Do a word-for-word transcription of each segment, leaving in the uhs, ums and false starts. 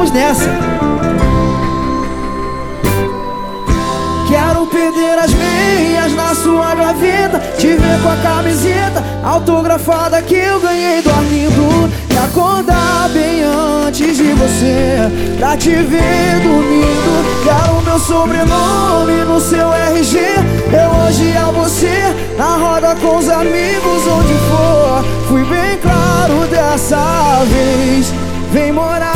vamos nessa. Quero perder as meias na sua gaveta, te ver com a camiseta autografada que eu ganhei do Arlindo, e acordar bem antes de você pra te ver dormindo. Quero meu sobrenome no seu R G, elogiar você na roda com os amigos onde for. Fui bem claro dessa vez, vem morar,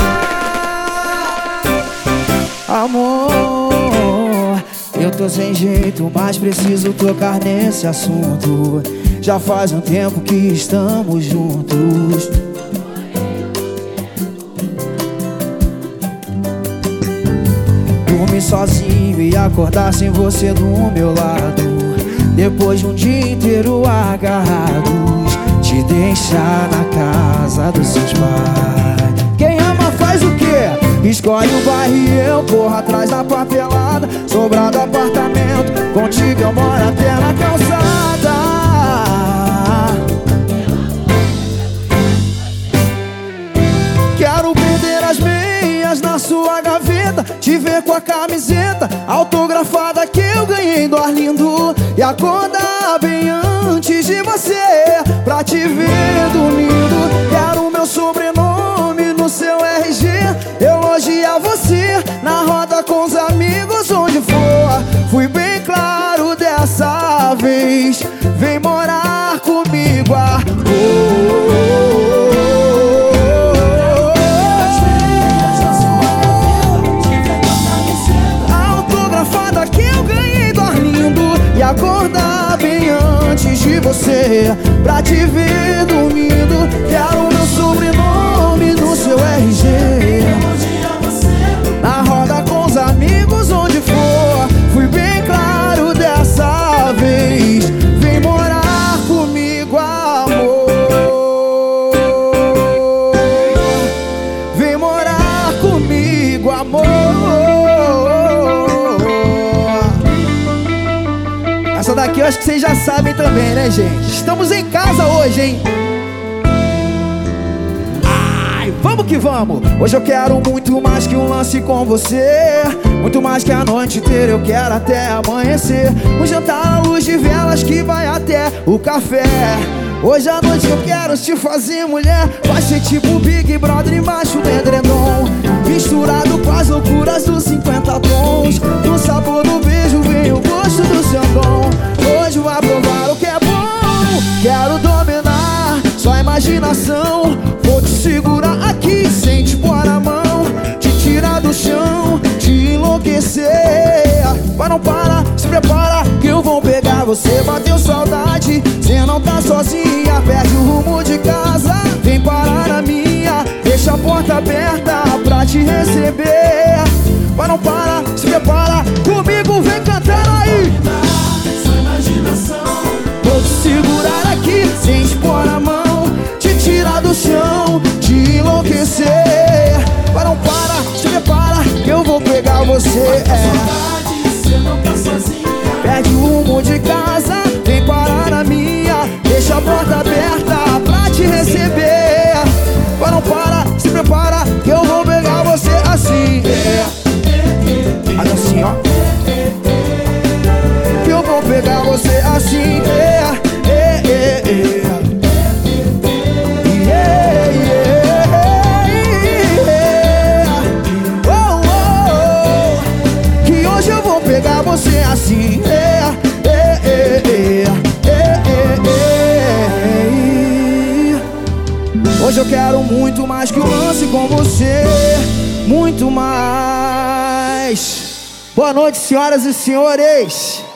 amor. Eu tô sem jeito, mas preciso tocar nesse assunto. Já faz um tempo que estamos juntos. Dormir sozinho e acordar sem você do meu lado, depois de um dia inteiro agarrados, te deixar na casa dos seus pais. Quem ama faz o quê? Escolhe o bairro e eu corro atrás da papelada. Sobrado apartamento, contigo eu moro até na calçada. Quero perder as meias na sua gaveta, te ver com a camiseta autografada que eu ganhei do Arlindo, e acordar bem antes de você pra te ver dormindo. Quero meu sobrenome no seu R G, elogiar você na roda com os amigos onde for. Fui bem claro dessa vez, vem morar comigo, amor. Autografada que eu ganhei do Arlindo, e acordar bem antes de você pra te ver dormindo. Quero meu sobrenome no seu R G, na roda com os amigos onde for. Fui bem claro dessa vez, vem morar comigo, amor. Vem morar comigo, amor. Essa daqui eu acho que vocês já sabem também, né, gente? Estamos em casa hoje, hein? Vamos que vamos! Hoje eu quero muito mais que um lance com você, muito mais que a noite inteira, eu quero até amanhecer. Um jantar à luz de velas que vai até o café. Hoje à noite eu quero te fazer mulher. Vai ser tipo Big Brother embaixo do edredom, misturado com as loucuras dos cinquenta tons. No sabor do beijo vem o gosto do seu dom. Hoje vai provar o que é bom. Quero dominar sua imaginação, vou te segurar aqui sem te pôr na mão, te tirar do chão, te enlouquecer. Mas não para, se prepara que eu vou pegar você. Bateu saudade, cê não tá sozinha, perde o rumo de casa, vem parar na minha, deixa a porta aberta pra te receber. Mas não para, se prepara, comigo vem cantando aí. Vou te segurar aqui sem te pôr na mão, te tirar do chão, te enlouquecer. Mas não para, se prepara que eu vou pegar você. É. Perde o rumo de casa, vem parar na minha, deixa a porta aberta pra te receber. Mas não para, se prepara que eu vou pegar você assim. É. Mas assim, ó, que eu vou pegar você assim. É, é, é, é. Pegar você assim, é, é, é, é, é, é, é. Hoje eu quero muito mais que um lance com você, muito mais. Boa noite, senhoras e senhores.